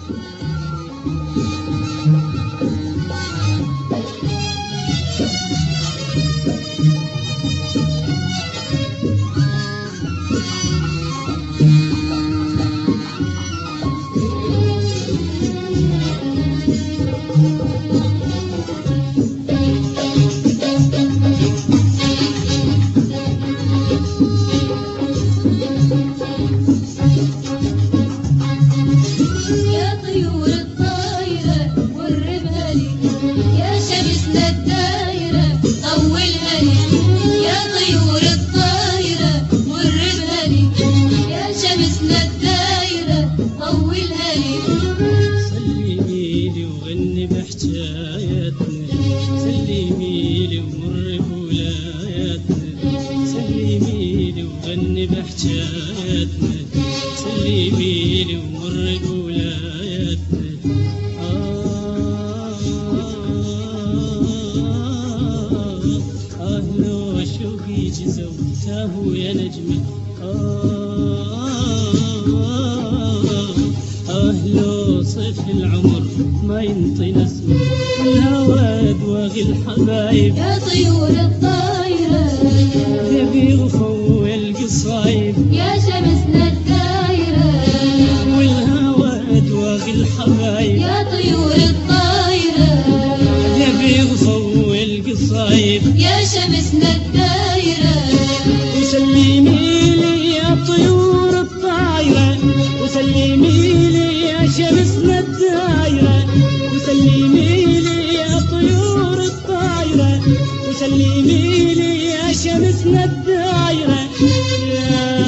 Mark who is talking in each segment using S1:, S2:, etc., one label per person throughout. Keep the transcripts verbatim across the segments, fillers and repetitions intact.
S1: يا طيور الطايرة
S2: نبي وفوق القصايب
S1: يا شمسنا الدايرة
S2: والهوى أدواغ الحبايب
S1: يا طيور الطايرة
S2: نبي وفوق القصايب
S1: يا شمسنا الدايرة
S2: وسلمي لي يا طيور الطايرة وسلمي لي يا شمسنا الدايرة وسلمي لي يا طيور الطايرة وسلمي لي يا شمسنا الدايرة يا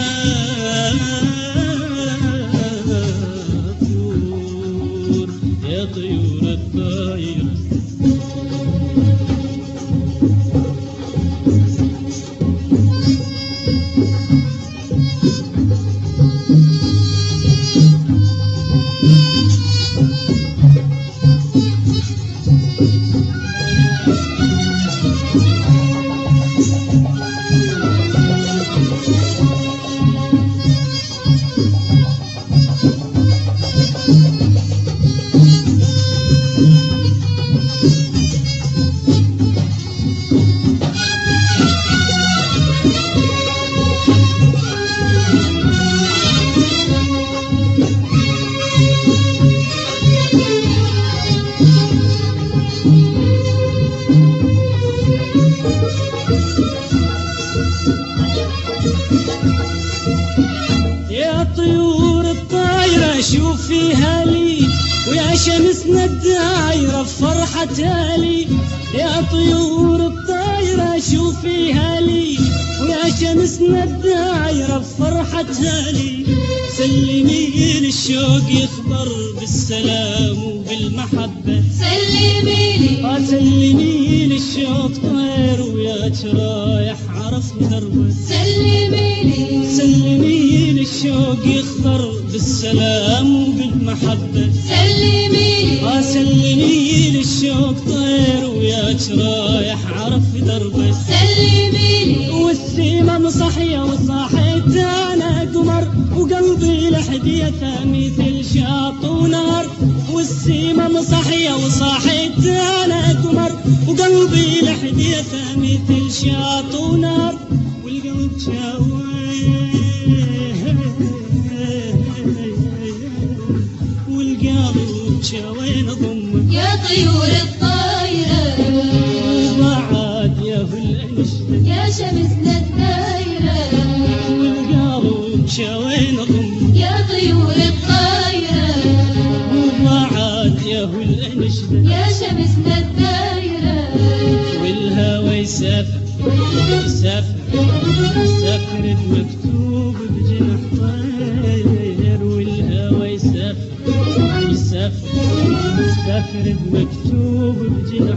S2: طيور يا طيور الطايرة. شوفيها لي ويا شمسنا الدايرة فرحتها لي يا طيور الطايرة شوفيها لي ويا شمسنا الدايرة فرحتها لي سلمي للشوق يخبر بالسلام وبالمحبة
S1: سلمي لي
S2: سلمي للشوق طير ويا رايح عرف دربه
S1: سلمي لي
S2: سلمي للشوق يخضر بالسلام وبالمحبة
S1: سلمي لي
S2: سلمي للشوق طير ويا رايح عرف دربه
S1: سلمي لي
S2: والسيمة مصحية وصاحيت أنا قمر وقلبي لحديتها مثل شاط ونار والسيمة مصحية وصاحيت أنا قمر وقلبي لحديتها مثل شاط ونار والقلب شاوي والقلب شاوي نضم
S1: يا طيور الطايرة
S2: وبعد يا هالأنشدة
S1: يا شمسنا الدايرة
S2: والقلب شاوي نضم
S1: يا طيور الطايرة
S2: وبعد يا هالأنشدة
S1: يا شمسنا الدايرة
S2: والهوى يسافر يسافر يسافر بمكتوب بجناح طير والهوى يسافر يسافر يسافر بمكتوب بجناح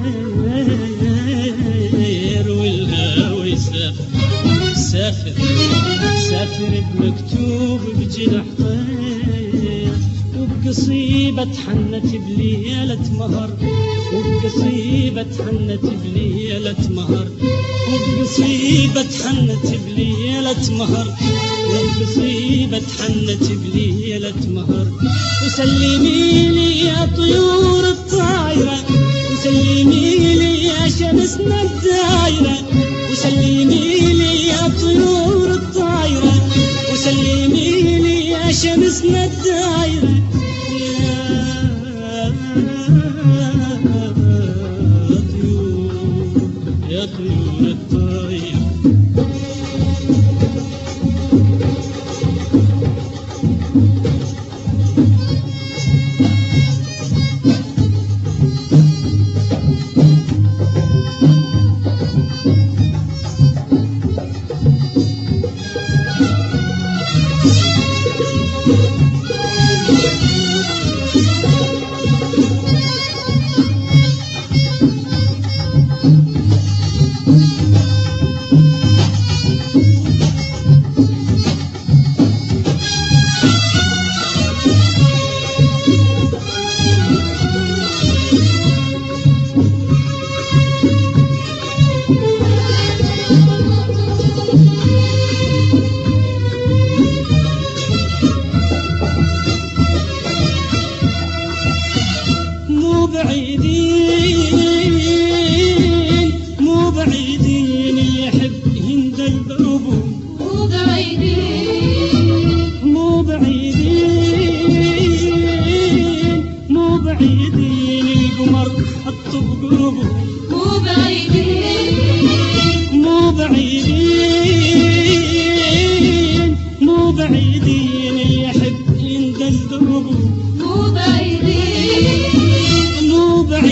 S2: طير والهوى يسافر يسافر يسافر بمكتوب بجناح طير وبقصيبة حنت بليلة مهر وبقصيبة حنت بليلة مهر وبقصيبة حنت بليلة مهر وبقصيبة حنت بليلة مهر وسلمي لي يا طيور الطايرة وسلمي لي يا شمسنا الدايرة وسلمي لي يا طيور الطايرة وسلمي لي يا شمسنا الدايرة يا طيور الطايرة مو بعيدين مو بعيدين اللي يحب هند البربون
S1: مو بعيدين
S2: مو بعيدين مو بعيدين القمر الطب قربه
S1: مو بعيدين
S2: مو بعيدين مو بعيدين اللي يحب هند البربون
S1: مو بعيدين
S2: مو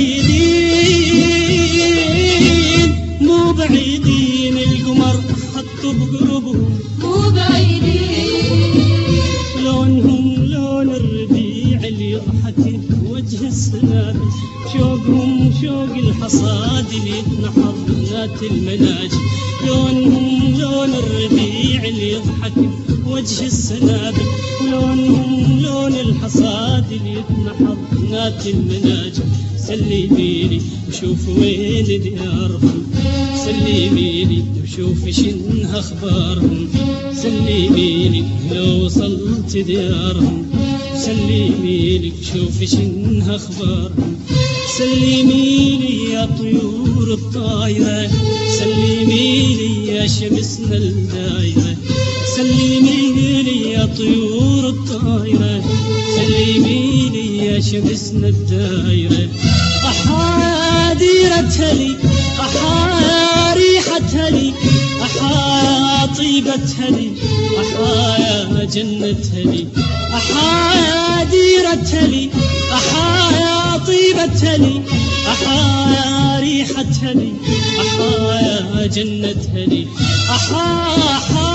S2: بعيدين مو بعيدين القمر حطوا بقربهم
S1: مو بعيدين
S2: لونهم لون الربيع اللي يضحك بوجه السنابل شوقهم شوق الحصاد اللي يتنحر ذات المناجم لونهم لون الربيع اللي يضحك بوجه السنابل ولونهم لون الحصاد اللي يتنحر ذات المناجم سلميلي وشوف وين ديارهم سلميلي وشوف شنها اخبارهم سلميلي لو وصلت ديارهم سلميلي وشوف شنها اخبارهم سلميلي يا طيور الطايرة سلميلي يا شمسنا الدايرة سلميلي يا طيور الطايرة سلميلي يا شمسنا الدايرة أحا ديرتها لي أحا ريحتها لي أحا طيبتها لي أحا يا جنتها لي أحا ديرتها لي أحا طيبتها لي أحا ريحتها لي أحا يا جنتها لي أحا أحا